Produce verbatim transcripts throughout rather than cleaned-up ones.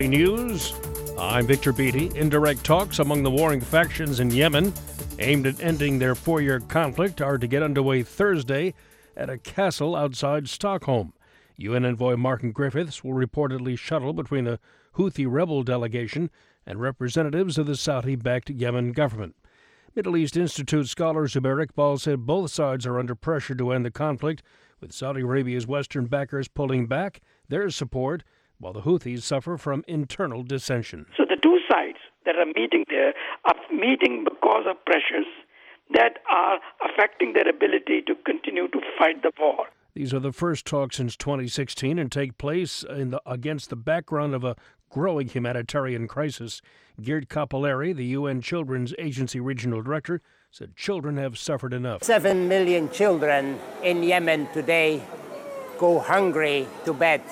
News. I'm Victor Beatty. Indirect talks among the warring factions in Yemen, aimed at ending their four-year conflict, are to get underway Thursday at a castle outside Stockholm. U N envoy Martin Griffiths will reportedly shuttle between the Houthi rebel delegation and representatives of the Saudi-backed Yemen government. Middle East Institute scholar Zubair Iqbal said both sides are under pressure to end the conflict, with Saudi Arabia's Western backers pulling back their support, while the Houthis suffer from internal dissension. So the two sides that are meeting there are meeting because of pressures that are affecting their ability to continue to fight the war. These are the first talks since twenty sixteen and take place in the, against the background of a growing humanitarian crisis. Geert Capellari, the U N Children's Agency Regional Director, said children have suffered enough. Seven million children in Yemen today go hungry to bed.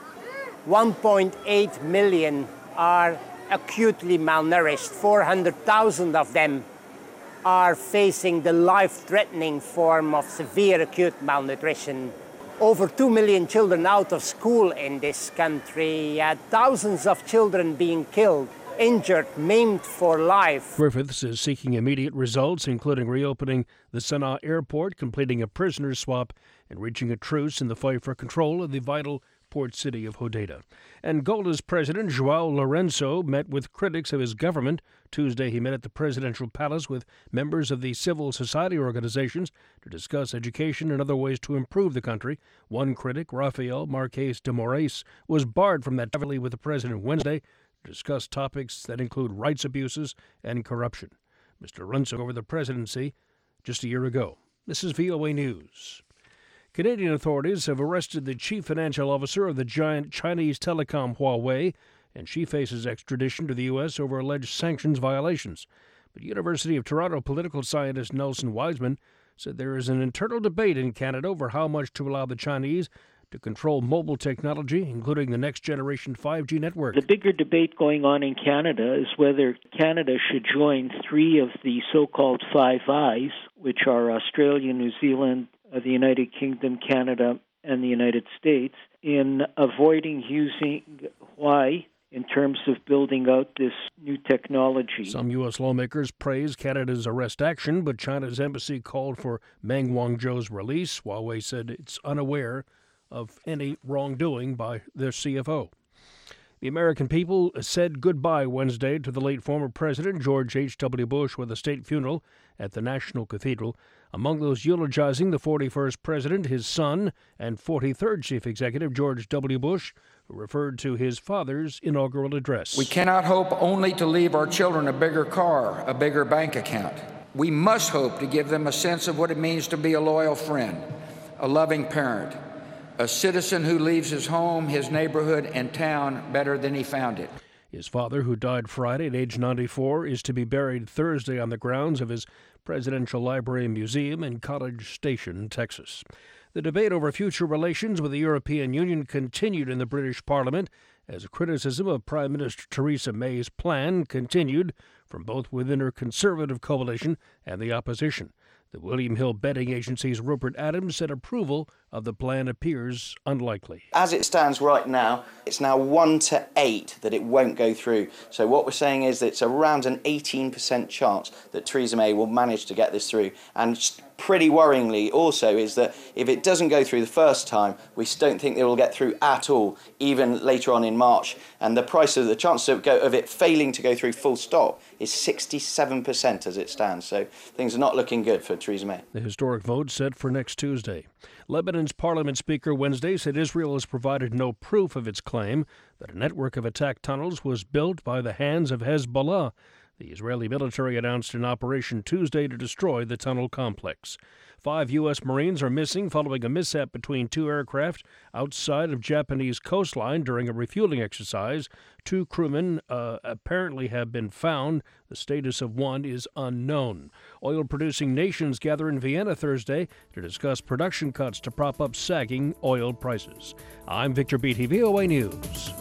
one point eight million are acutely malnourished. four hundred thousand of them are facing the life-threatening form of severe acute malnutrition. Over two million children out of school in this country, uh, thousands of children being killed, injured, maimed for life. Griffiths is seeking immediate results, including reopening the Sana'a airport, completing a prisoner swap, and reaching a truce in the fight for control of the vital port city of Hodeidah. Angola's President João Lourenço met with critics of his government. Tuesday he met at the presidential palace with members of the civil society organizations to discuss education and other ways to improve the country. One critic, Rafael Marques de Moraes, was barred from that heavily with the president Wednesday to discuss topics that include rights abuses and corruption. Mister Lourenço took over the presidency just a year ago. This is V O A News. Canadian authorities have arrested the chief financial officer of the giant Chinese telecom Huawei, and she faces extradition to the U S over alleged sanctions violations. But University of Toronto political scientist Nelson Wiseman said there is an internal debate in Canada over how much to allow the Chinese to control mobile technology, including the next-generation five G network. The bigger debate going on in Canada is whether Canada should join three of the so-called Five Eyes, which are Australia, New Zealand, the United Kingdom, Canada, and the United States, in avoiding using Huawei in terms of building out this new technology. Some U S lawmakers praised Canada's arrest action, but China's embassy called for Meng Wanzhou's release. Huawei said it's unaware of any wrongdoing by their C F O. The American people said goodbye Wednesday to the late former President George H W Bush with a state funeral at the National Cathedral. Among those eulogizing the forty-first president, his son, and forty-third chief executive, George W. Bush, who referred to his father's inaugural address. We cannot hope only to leave our children a bigger car, a bigger bank account. We must hope to give them a sense of what it means to be a loyal friend, a loving parent, a citizen who leaves his home, his neighborhood, and town better than he found it. His father, who died Friday at age ninety-four, is to be buried Thursday on the grounds of his Presidential Library and Museum in College Station, Texas. The debate over future relations with the European Union continued in the British Parliament as criticism of Prime Minister Theresa May's plan continued from both within her Conservative coalition and the opposition. The William Hill betting agency's Rupert Adams said approval of the plan appears unlikely. As it stands right now, it's now one to eight that it won't go through. So what we're saying is that it's around an eighteen percent chance that Theresa May will manage to get this through. And pretty worryingly also is that if it doesn't go through the first time, we don't think it will get through at all, even later on in March. And the price of the chance of, go, of it failing to go through full stop is sixty-seven percent as it stands. So things are not looking good for Theresa May. The historic vote set for next Tuesday. Lebanon's parliament speaker Wednesday said Israel has provided no proof of its claim that a network of attack tunnels was built by the hands of Hezbollah. The Israeli military announced an operation Tuesday to destroy the tunnel complex. Five U S Marines are missing following a mishap between two aircraft outside of Japanese coastline during a refueling exercise. Two crewmen uh, apparently have been found. The status of one is unknown. Oil-producing nations gather in Vienna Thursday to discuss production cuts to prop up sagging oil prices. I'm Victor Beatty, V O A News.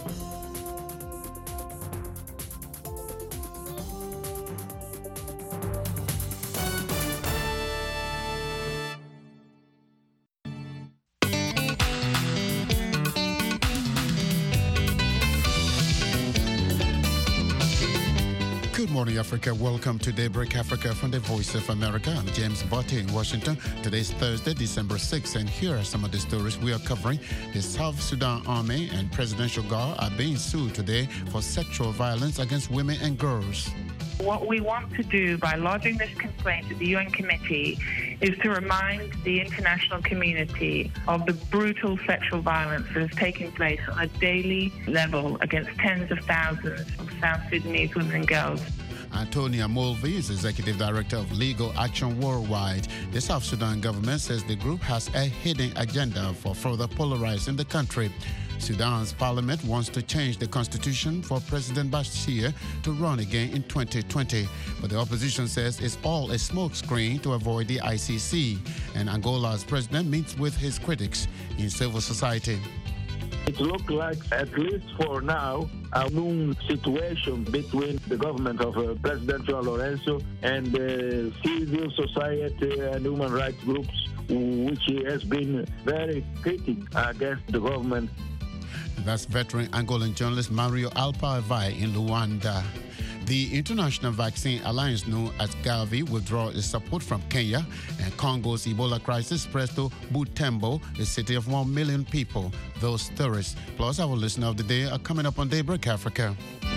Good morning, Africa. Welcome to Daybreak Africa from the Voice of America. I'm James Botte in Washington. Today's Thursday, December sixth, and here are some of the stories we are covering. The South Sudan Army and Presidential Guard are being sued today for sexual violence against women and girls. What we want to do by lodging this complaint to the U N committee is to remind the international community of the brutal sexual violence that is taking place on a daily level against tens of thousands of South Sudanese women and girls. Antonia Mulvey is Executive Director of Legal Action Worldwide. The South Sudan government says the group has a hidden agenda for further polarizing the country. Sudan's parliament wants to change the constitution for President Bashir to run again in twenty twenty. But the opposition says it's all a smokescreen to avoid the I C C. And Angola's president meets with his critics in civil society. It looks like, at least for now, a known situation between the government of uh, President João Lourenço and uh, civil society and human rights groups, which has been very critical against the government. That's veteran Angolan journalist Mario Alpavai in Luanda. The International Vaccine Alliance, known as Gavi, withdraw its support from Kenya, and Congo's Ebola crisis spreads to Butembo, a city of one million people. Those stories, plus our listener of the day, are coming up on Daybreak Africa.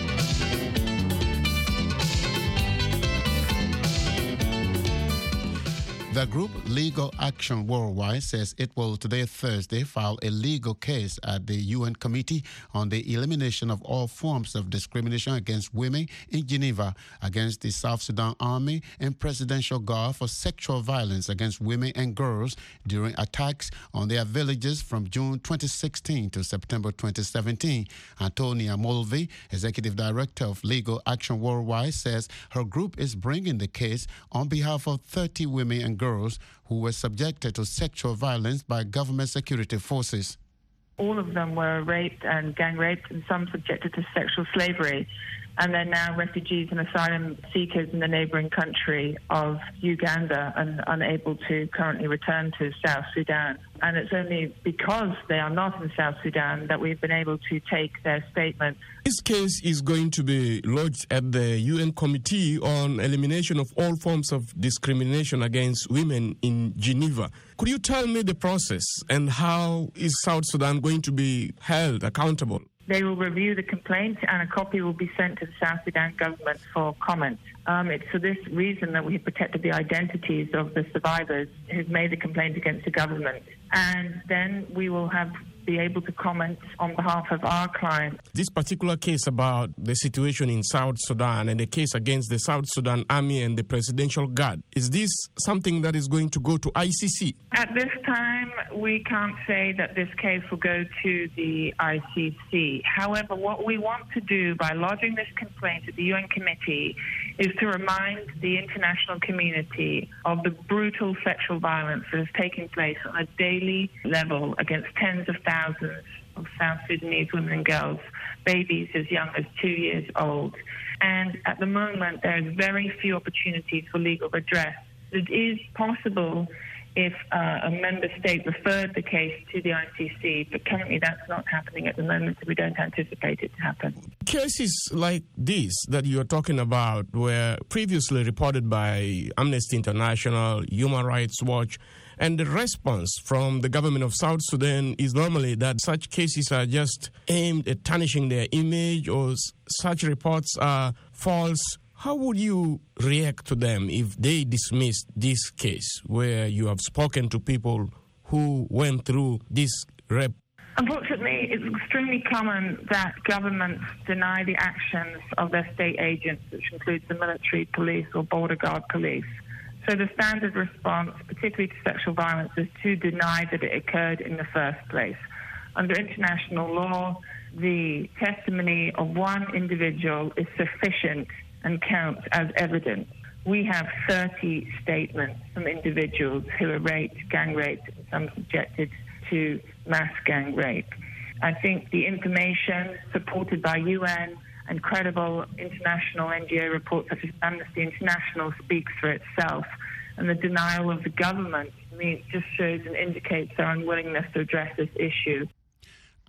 The group Legal Action Worldwide says it will today, Thursday, file a legal case at the U N Committee on the Elimination of All Forms of Discrimination Against Women in Geneva against the South Sudan Army and Presidential Guard for sexual violence against women and girls during attacks on their villages from June twenty sixteen to September twenty seventeen. Antonia Mulvey, Executive Director of Legal Action Worldwide, says her group is bringing the case on behalf of thirty women and girls who were subjected to sexual violence by government security forces. All of them were raped and gang raped, and some subjected to sexual slavery. And they're now refugees and asylum seekers in the neighboring country of Uganda and unable to currently return to South Sudan. And it's only because they are not in South Sudan that we've been able to take their statement. This case is going to be lodged at the U N Committee on Elimination of All Forms of Discrimination Against Women in Geneva. Could you tell me the process and how is South Sudan going to be held accountable? They will review the complaint and a copy will be sent to the South Sudan government for comment. Um, it's for this reason that we have protected the identities of the survivors who've made the complaint against the government. And then we will have be able to comment on behalf of our clients. This particular case about the situation in South Sudan and the case against the South Sudan Army and the Presidential Guard, is this something that is going to go to I C C? At this time, we can't say that this case will go to the I C C. However, what we want to do by lodging this complaint at the U N committee is to remind the international community of the brutal sexual violence that is taking place on a daily level against tens of thousands of South Sudanese women and girls, babies as young as two years old. And at the moment, there is very few opportunities for legal redress. It is possible if uh, a member state referred the case to the I C C, but currently that's not happening at the moment, so we don't anticipate it to happen. Cases like this that you're talking about were previously reported by Amnesty International, Human Rights Watch, and the response from the government of South Sudan is normally that such cases are just aimed at tarnishing their image or such reports are false. How would you react to them if they dismissed this case where you have spoken to people who went through this rape? Unfortunately, it's extremely common that governments deny the actions of their state agents, which includes the military police or border guard police. So the standard response, particularly to sexual violence, is to deny that it occurred in the first place. Under international law, the testimony of one individual is sufficient and counts as evidence. We have thirty statements from individuals who are raped, gang raped, and some subjected to mass gang rape. I think the information supported by U N and credible international N G O reports such as Amnesty International speaks for itself. And the denial of the government, I mean, just shows and indicates their unwillingness to address this issue.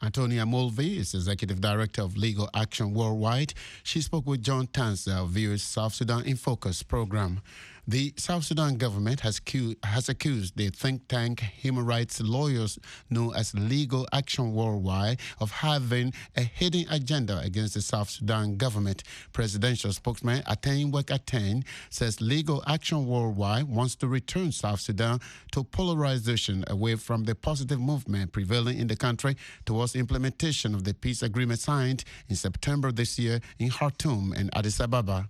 Antonia Mulvey is Executive Director of Legal Action Worldwide. She spoke with John Tanzer of V O A's South Sudan in Focus program. The South Sudan government has, cu- has accused the think tank human rights lawyers known as Legal Action Worldwide of having a hidden agenda against the South Sudan government. Presidential spokesman Ateng Wek Ateng says Legal Action Worldwide wants to return South Sudan to polarization away from the positive movement prevailing in the country towards implementation of the peace agreement signed in September this year in Khartoum and Addis Ababa.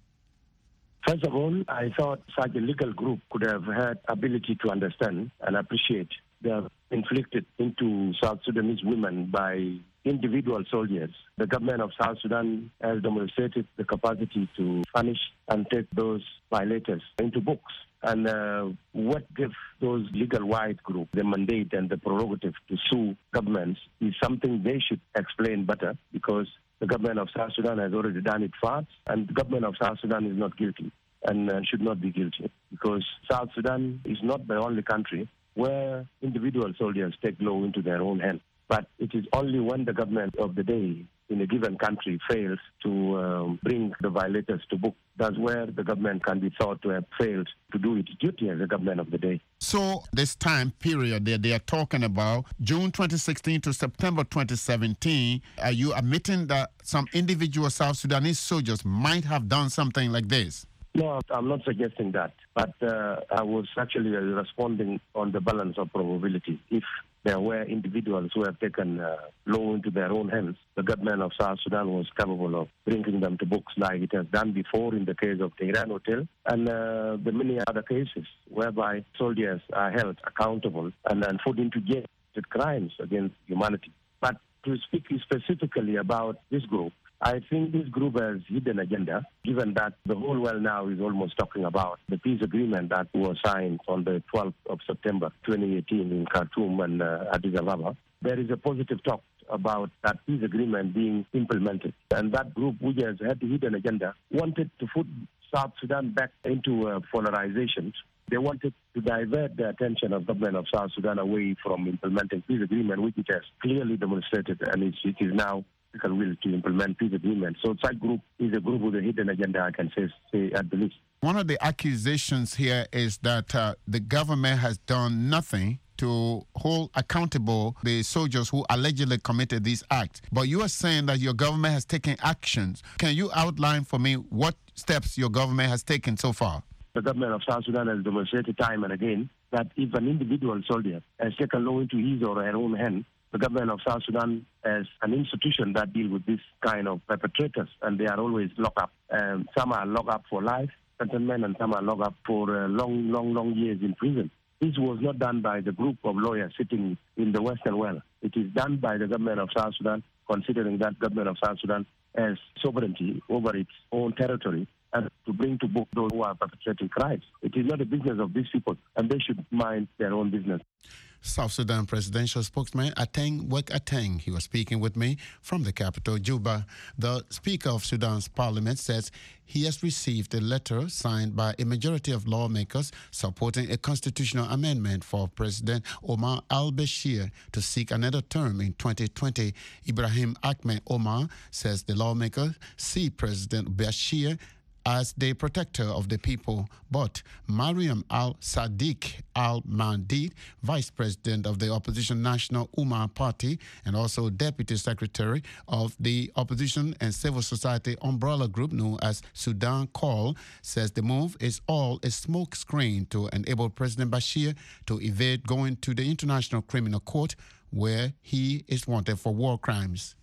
First of all, I thought such a legal group could have had ability to understand and appreciate the inflicted into South Sudanese women by individual soldiers. The government of South Sudan has demonstrated the capacity to punish and take those violators into books. And uh, what gives those legal wide groups the mandate and the prerogative to sue governments is something they should explain better, because the government of South Sudan has already done it fast, and the government of South Sudan is not guilty and uh, should not be guilty, because South Sudan is not the only country where individual soldiers take law into their own hands. But it is only when the government of the day in a given country fails to um, bring the violators to book, that's where the government can be thought to have failed to do its duty as the government of the day. So this time period that they are talking about, June twenty sixteen to September twenty seventeen, are you admitting that some individual South Sudanese soldiers might have done something like this? No, I'm not suggesting that. But uh, I was actually uh, responding on the balance of probability. If there were individuals who have taken uh, law into their own hands, the government of South Sudan was capable of bringing them to books like it has done before in the case of Tehran Hotel and uh, the many other cases whereby soldiers are held accountable and then put into jail for crimes against humanity. But to speak specifically about this group, I think this group has hidden agenda, given that the whole world now is almost talking about the peace agreement that was signed on the twelfth of September twenty eighteen in Khartoum and uh, Addis Ababa. There is a positive talk about that peace agreement being implemented. And that group, which has had a hidden agenda, wanted to put South Sudan back into uh, polarization. They wanted to divert the attention of the government of South Sudan away from implementing peace agreement, which it has clearly demonstrated, and it is now will to implement peace agreement. So such group is a group with a hidden agenda, I can say, say at the least. One of the accusations here is that uh, the government has done nothing to hold accountable the soldiers who allegedly committed these acts. But you are saying that your government has taken actions. Can you outline for me what steps your government has taken so far? The government of South Sudan has demonstrated time and again that if an individual soldier has taken law into his or her own hand, the government of South Sudan as an institution that deals with this kind of perpetrators, and they are always locked up. Um, some are locked up for life imprisonment, and some are locked up for uh, long, long, long years in prison. This was not done by the group of lawyers sitting in the Western world. It is done by the government of South Sudan, considering that government of South Sudan has sovereignty over its own territory, and to bring to book those who are perpetrating crimes. It is not the business of these people, and they should mind their own business. South Sudan presidential spokesman Ateng Wek Ateng. He was speaking with me from the capital, Juba. The Speaker of Sudan's parliament says he has received a letter signed by a majority of lawmakers supporting a constitutional amendment for President Omar al-Bashir to seek another term in twenty twenty. Ibrahim Ahmed Omar says the lawmakers see President Bashir as the protector of the people, but Mariam al-Sadiq al-Mandid, vice president of the opposition National Umma Party and also deputy secretary of the opposition and civil society umbrella group known as Sudan Call, says the move is all a smokescreen to enable President Bashir to evade going to the International Criminal Court, where he is wanted for war crimes.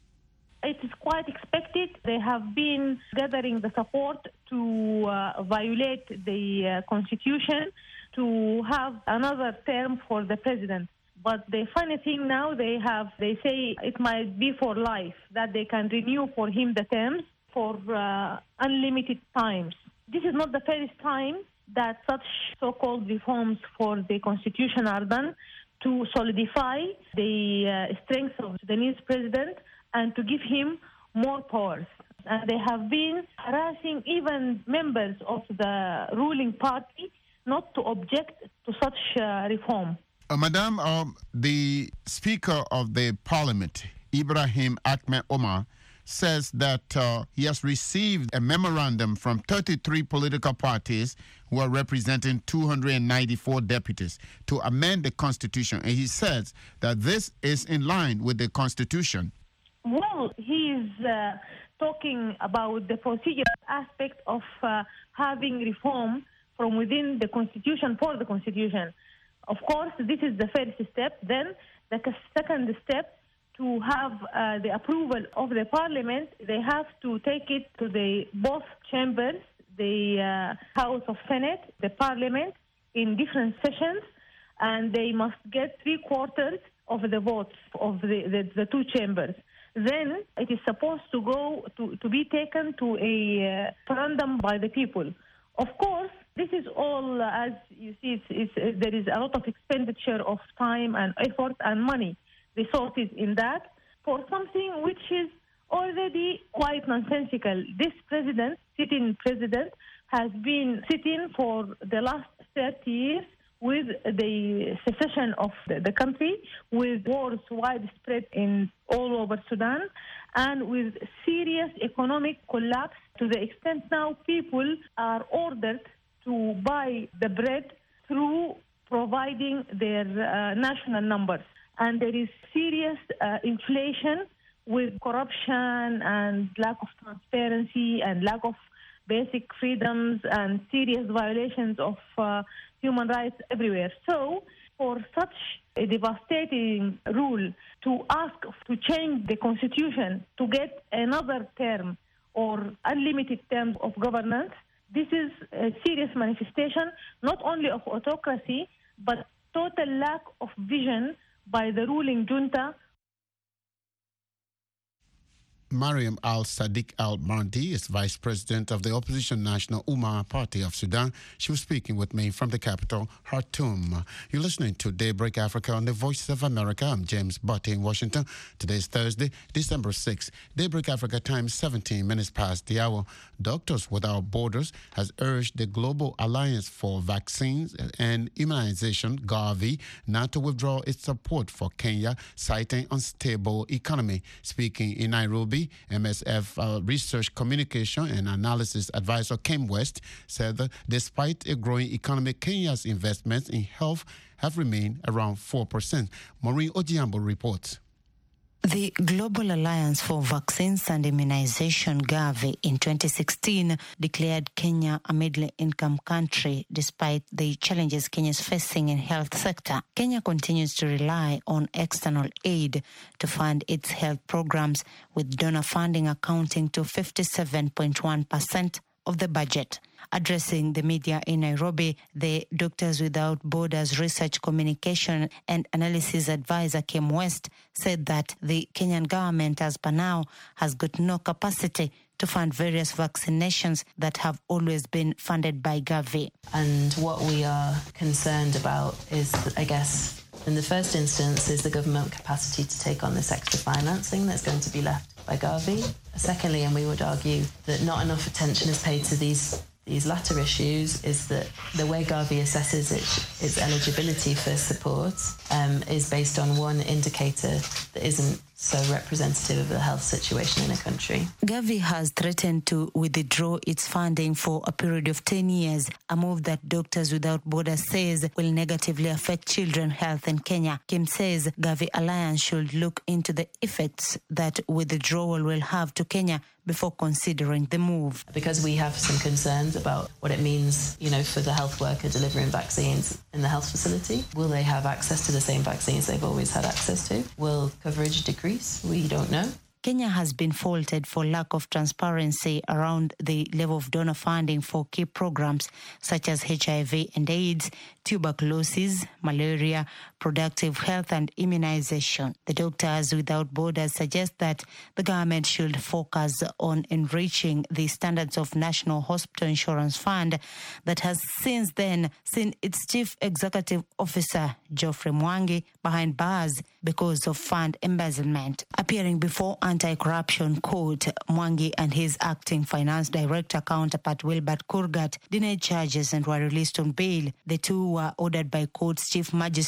It is quite expected. They have been gathering the support to uh, violate the uh, constitution, to have another term for the president. But the funny thing now, they have, they say it might be for life, that they can renew for him the terms for uh, unlimited times. This is not the first time that such so-called reforms for the constitution are done to solidify the uh, strength of the Sudanese president and to give him more powers. And they have been harassing even members of the ruling party not to object to such uh, reform. Uh, Madam, um, the Speaker of the Parliament, Ibrahim Ahmed Omar, says that uh, he has received a memorandum from thirty-three political parties who are representing two hundred ninety-four deputies to amend the Constitution. And he says that this is in line with the Constitution. Well, he is uh, talking about the procedural aspect of uh, having reform from within the Constitution for the Constitution. Of course, this is the first step. Then the second step, to have uh, the approval of the Parliament, they have to take it to the both chambers, the uh, House of Senate, the Parliament, in different sessions, and they must get three quarters of the votes of the, the, the two chambers. Then it is supposed to go to, to be taken to a uh, referendum by the people. Of course, this is all, uh, as you see, it's, it's, there is a lot of expenditure of time and effort and money resources in that for something which is already quite nonsensical. This president, sitting president, has been sitting for the last thirty years with the secession of the, the country, with wars widespread in all over Sudan, and with serious economic collapse to the extent now people are ordered to buy the bread through providing their uh, national numbers. And there is serious uh, inflation with corruption and lack of transparency and lack of basic freedoms and serious violations of uh, human rights everywhere. So for such a devastating rule to ask to change the constitution to get another term or unlimited terms of governance, this is a serious manifestation not only of autocracy but total lack of vision by the ruling junta. Mariam Al-Sadiq Al-Mardi is Vice President of the opposition National Umma Party of Sudan. She was speaking with me from the capital, Khartoum. You're listening to Daybreak Africa on the Voices of America. I'm James Butte in Washington. Today is Thursday, December sixth. Daybreak Africa time, seventeen minutes past the hour. Doctors Without Borders has urged the Global Alliance for Vaccines and Immunization, Gavi, not to withdraw its support for Kenya, citing unstable economy. Speaking in Nairobi, M S F uh, Research Communication and Analysis Advisor Kim West said that despite a growing economy, Kenya's investments in health have remained around four percent. Maureen Ojiambo reports. The Global Alliance for Vaccines and Immunization, Gavi, in twenty sixteen declared Kenya a middle-income country despite the challenges Kenya is facing in health sector. Kenya continues to rely on external aid to fund its health programs, with donor funding accounting to fifty-seven point one percent of the budget. Addressing the media in Nairobi, the Doctors Without Borders Research Communication and Analysis Advisor Kim West said that the Kenyan government, as per now, has got no capacity to fund various vaccinations that have always been funded by Gavi. And what we are concerned about is, I guess, in the first instance, is the government capacity to take on this extra financing that's going to be left by Gavi. Secondly, and we would argue that not enough attention is paid to these These latter issues, is that the way Gavi assesses its, its eligibility for support um, is based on one indicator that isn't so representative of the health situation in a country. Gavi has threatened to withdraw its funding for a period of ten years, a move that Doctors Without Borders says will negatively affect children's health in Kenya. Kim says Gavi Alliance should look into the effects that withdrawal will have to Kenya before considering the move. Because we have some concerns about what it means, you know, for the health worker delivering vaccines in the health facility. Will they have access to the same vaccines they've always had access to? Will coverage decrease? We don't know. Kenya has been faulted for lack of transparency around the level of donor funding for key programs such as H I V and AIDS, tuberculosis, malaria, productive health and immunization. The Doctors Without Borders suggest that the government should focus on enriching the standards of National Hospital Insurance Fund that has since then seen its chief executive officer, Geoffrey Mwangi, behind bars because of fund embezzlement. Appearing before Anti-Corruption Court, Mwangi and his acting finance director counterpart Wilbert Kurgat denied charges and were released on bail. The two were ordered by court's Chief Magistrate Francis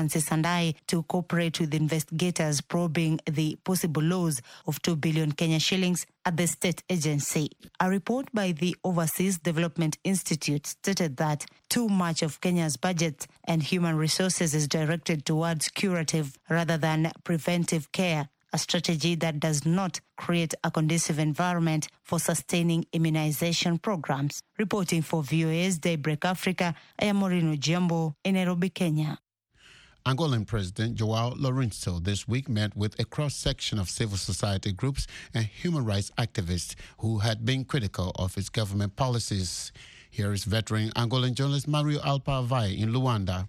Francis and I to cooperate with investigators probing the possible loss of two billion Kenya shillings at the state agency. A report by the Overseas Development Institute stated that too much of Kenya's budget and human resources is directed towards curative rather than preventive care, a strategy that does not create a conducive environment for sustaining immunization programs. Reporting for V O A's Daybreak Africa, I am Morino Jumbo in Nairobi, Kenya. Angolan President João Lourenço this week met with a cross-section of civil society groups and human rights activists who had been critical of his government policies. Here is veteran Angolan journalist Mario Alpavai in Luanda.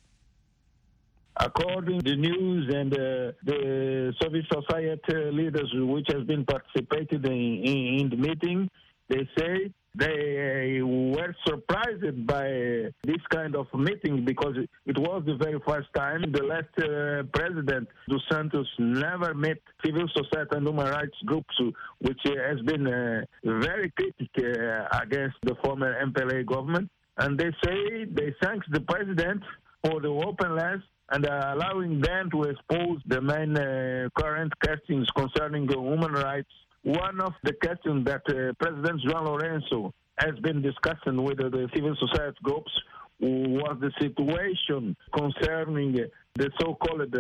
According to the news and uh, the civil society leaders which has been participated in, in, in the meeting, they say they were surprised by this kind of meeting because it was the very first time the last uh, president, Dos Santos, never met civil society and human rights groups, which has been uh, very critical uh, against the former M P L A government. And they say they thank the president for the openness and uh, allowing them to expose the main uh, current questions concerning the human rights. One of the questions that uh, President João Lourenço has been discussing with uh, the civil society groups was the situation concerning the so-called uh,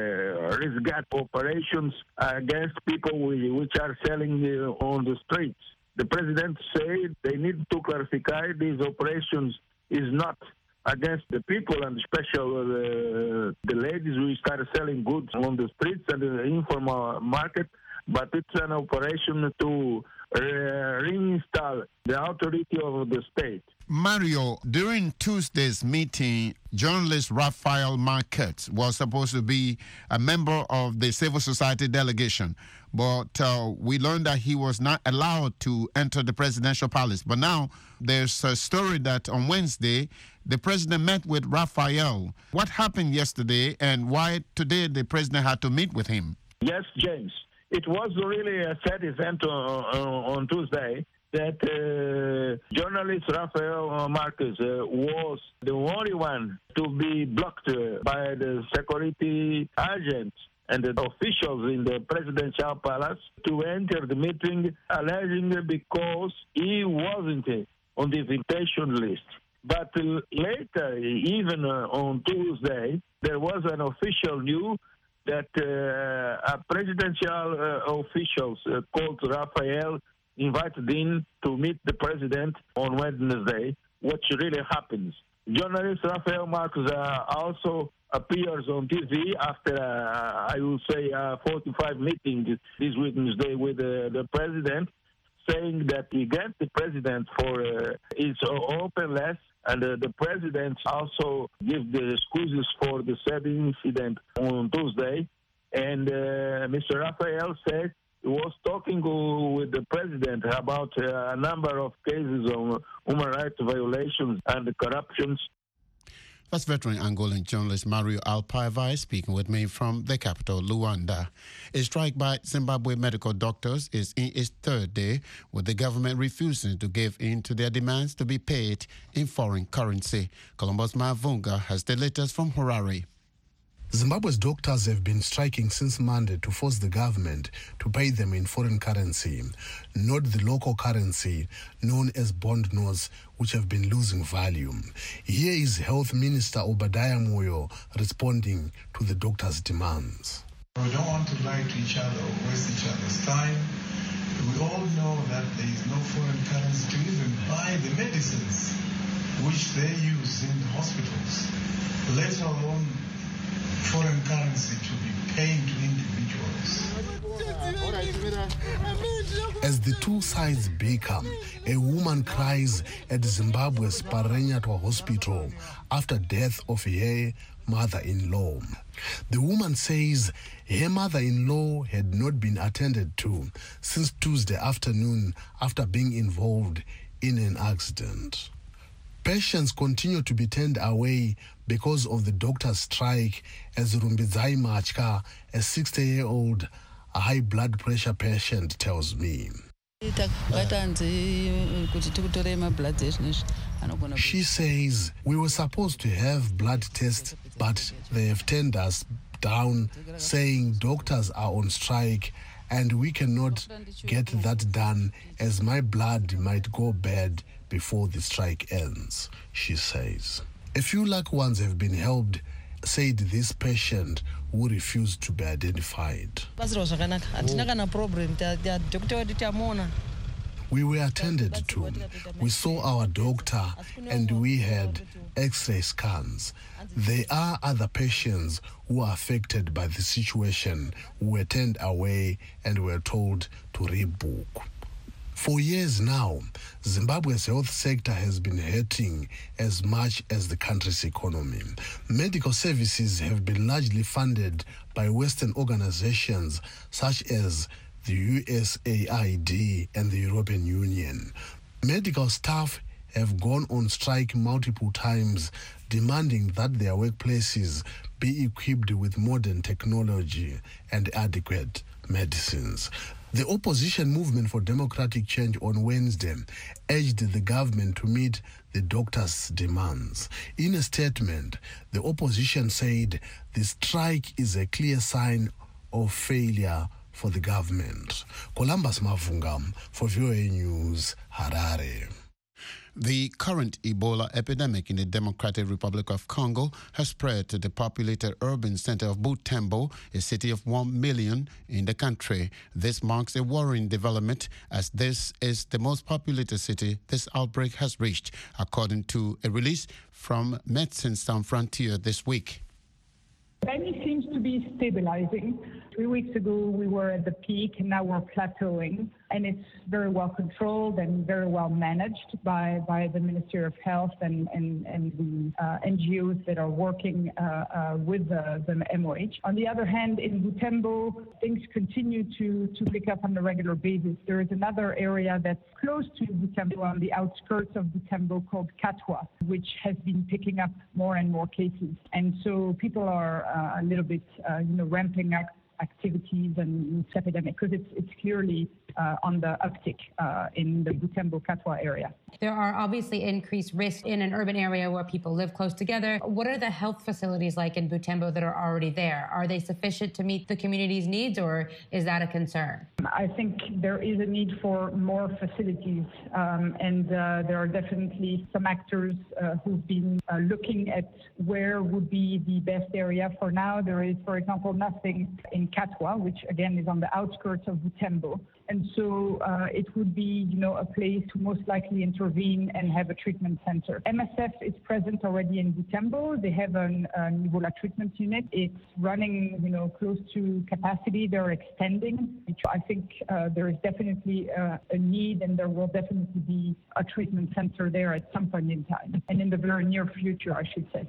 resgat operations against people which are selling uh, on the streets. The president said they need to clarify these operations is not against the people and especially uh, the ladies who start selling goods on the streets and the informal market, but it's an operation to uh, reinstall the authority of the state. Mario, during Tuesday's meeting, journalist Raphael Marquez was supposed to be a member of the civil society delegation, but uh, we learned that he was not allowed to enter the presidential palace. But now there's a story that on Wednesday, the president met with Raphael. What happened yesterday and why today the president had to meet with him? Yes, James. It was really a sad event on, on Tuesday that uh, journalist Raphael Marquez uh, was the only one to be blocked uh, by the security agents and the officials in the presidential palace to enter the meeting, alleging because he wasn't on the invitation list. But uh, later, even uh, on Tuesday, there was an official news that uh, a presidential uh, officials uh, called Raphael invited in to meet the president on Wednesday, which really happens. Journalist Raphael Marquez uh, also appears on T V after, uh, I will say, a forty-five meeting this Wednesday with uh, the president, saying that he against the president for uh, his openness, and uh, the president also gave the excuses for the sad incident on Tuesday. And uh, Mister Raphael said he was talking with the president about uh, a number of cases of human rights violations and corruptions. That's veteran Angolan journalist Mario Alpavai speaking with me from the capital, Luanda. A strike by Zimbabwe medical doctors is in its third day, with the government refusing to give in to their demands to be paid in foreign currency. Columbus Mavunga has the latest from Harare. Zimbabwe's doctors have been striking since Monday to force the government to pay them in foreign currency, not the local currency known as bond notes, which have been losing value. Here is Health Minister Obadiah Moyo responding to the doctors' demands. We don't want to lie to each other or waste each other's time. We all know that there is no foreign currency to even buy the medicines which they use in the hospitals, let alone foreign currency to be paid to individuals. As the two sides bicker, a woman cries at Zimbabwe's Parenyato hospital after death of her mother-in-law. The woman says her mother-in-law had not been attended to since Tuesday afternoon after being involved in an accident. Patients continue to be turned away because of the doctor's strike, as Rumbidzai Machka, a sixty-year-old high blood pressure patient, tells me. She says, we were supposed to have blood tests, but they have turned us down, saying doctors are on strike and we cannot get that done as my blood might go bad before the strike ends, she says. A few lucky ones have been helped, said this patient who refused to be identified. We were attended to. We saw our doctor and we had X-ray scans. There are other patients who are affected by the situation who were turned away and were told to rebook. For years now, Zimbabwe's health sector has been hurting as much as the country's economy. Medical services have been largely funded by Western organizations such as the U S A I D and the European Union. Medical staff have gone on strike multiple times, demanding that their workplaces be equipped with modern technology and adequate medicines. The opposition movement for democratic change on Wednesday urged the government to meet the doctors' demands. In a statement, the opposition said the strike is a clear sign of failure for the government. Columbus Mavungam for V O A News, Harare. The current Ebola epidemic in the Democratic Republic of Congo has spread to the populated urban center of Butembo, a city of one million in the country. This marks a worrying development as this is the most populated city this outbreak has reached, according to a release from Médecins Sans Frontières this week. Beni seems to be stabilizing. Three weeks ago, we were at the peak, and now we're plateauing. And it's very well controlled and very well managed by, by the Ministry of Health and, and, and the uh, N G Os that are working uh, uh, with the, the M O H. On the other hand, in Butembo, things continue to, to pick up on a regular basis. There is another area that's close to Butembo, on the outskirts of Butembo, called Katwa, which has been picking up more and more cases. And so people are uh, a little bit, uh, you know, ramping up activities and this epidemic because it's it's clearly uh, on the uptick uh, in the Butembo Katwa area. There are obviously increased risks in an urban area where people live close together. What are the health facilities like in Butembo that are already there? Are they sufficient to meet the community's needs, or is that a concern? I think there is a need for more facilities, um, and uh, there are definitely some actors uh, who've been uh, looking at where would be the best area. For now, there is, for example, nothing in Katwa, which again is on the outskirts of Butembo. And so uh, it would be, you know, a place to most likely intervene and have a treatment center. M S F is present already in Butembo. They have an, an Ebola treatment unit. It's running, you know, close to capacity. They're extending. I think uh, there is definitely uh, a need, and there will definitely be a treatment center there at some point in time, and in the very near future, I should say.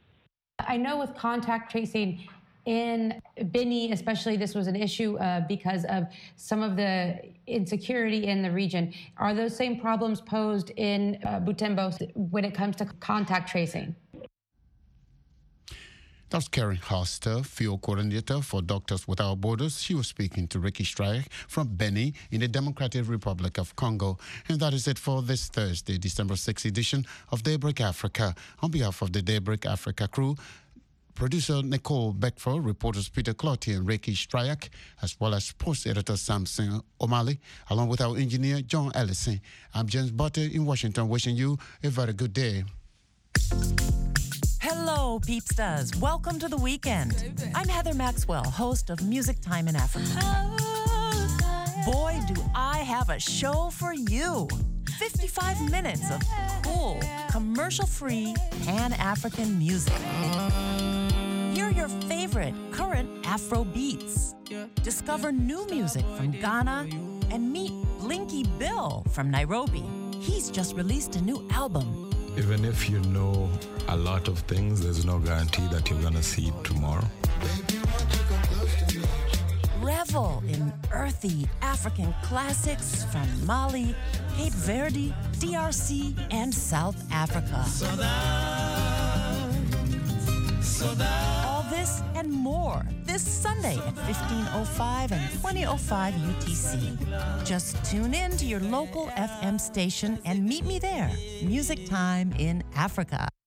I know with contact tracing, in Beni, especially, this was an issue uh, because of some of the insecurity in the region. Are those same problems posed in uh, Butembo when it comes to contact tracing? That's Karen Hoster, field coordinator for Doctors Without Borders. She was speaking to Ricky Strike from Beni in the Democratic Republic of Congo. And that is it for this Thursday, December sixth edition of Daybreak Africa. On behalf of the Daybreak Africa crew, producer Nicole Beckford, reporters Peter Cloutier and Ricky Stryak, as well as sports editor Samson O'Malley, along with our engineer John Ellison. I'm James Butter in Washington, wishing you a very good day. Hello, Peepstars. Welcome to the weekend. I'm Heather Maxwell, host of Music Time in Africa. Boy, do I have a show for you. fifty-five minutes of cool, commercial-free, Pan-African music. Hear your favorite current Afro beats. Discover new music from Ghana and meet Blinky Bill from Nairobi. He's just released a new album. Even if you know a lot of things, there's no guarantee that you're gonna see it tomorrow. Revel in earthy African classics from Mali, Cape Verde, D R C, and South Africa. All this and more this this Sunday at fifteen oh five and twenty oh five U T C. Just tune in to your local F M station and meet me there. Music Time in Africa.